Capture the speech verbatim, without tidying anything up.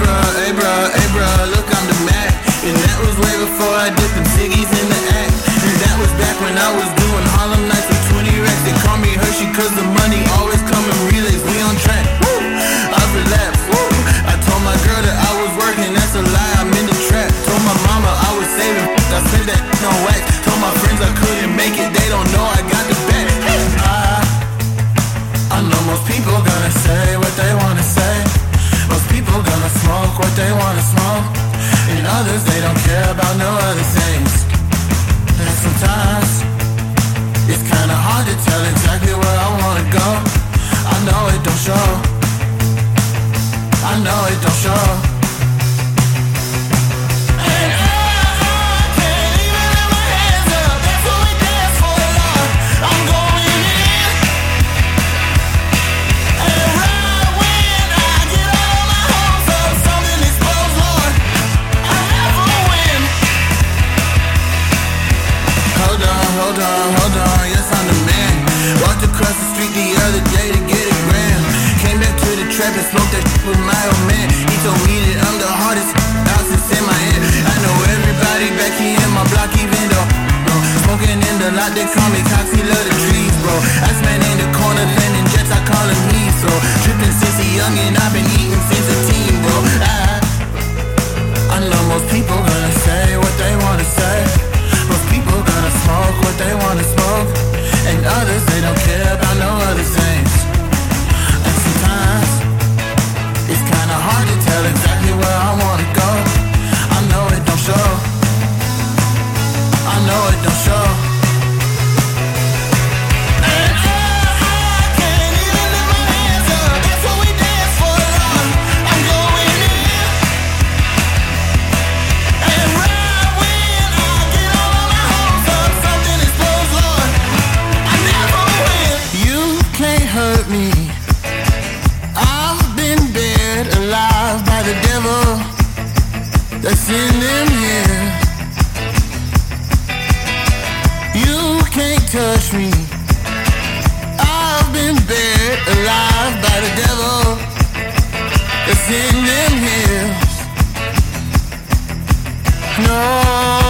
bruh, hey bruh, hey bruh, look I'm the Mac. And that was way before I dipped them ciggies in the act. And that was back when I was doing Harlem Nights with twenty racks. They call me Hershey cause the money always come in relays. We on track, woo, I've relapsed, woo. I told my girl that I was working, that's a lie, I'm in the trap. Told my mama I was saving, I said that no wax. Told my friends I couldn't make it, they don't know I got the back. I, I know most people gonna say what they wanna say. Most people gonna smoke what they wanna smoke. And others, they don't care about no other things. And sometimes it's kinda hard to tell exactly where I wanna go. I know it don't show. I know it don't show. Hold on, hold on, yes I'm the man. Walked across the street the other day to get a gram. Came back to the trap and smoked that shit with my old man. He told me that I'm the hardest out since in my head. I know everybody back here in my block even though no, smoking in the lot, they call me Cox, he love the trees, bro. Ice man in the corner, landing jets, I call him me. So tripping since a young and I've been eating since a teen, bro. I, I know most people gonna say what they wanna say. Most people gonna smoke what they wanna smoke. And others, they don't care about no other things. And sometimes it's kinda hard to tell exactly where I wanna go. I know it don't show. I know it don't show. Hurt me. I've been buried alive by the devil that's in them here. You can't touch me. I've been buried alive by the devil that's in them hills. No.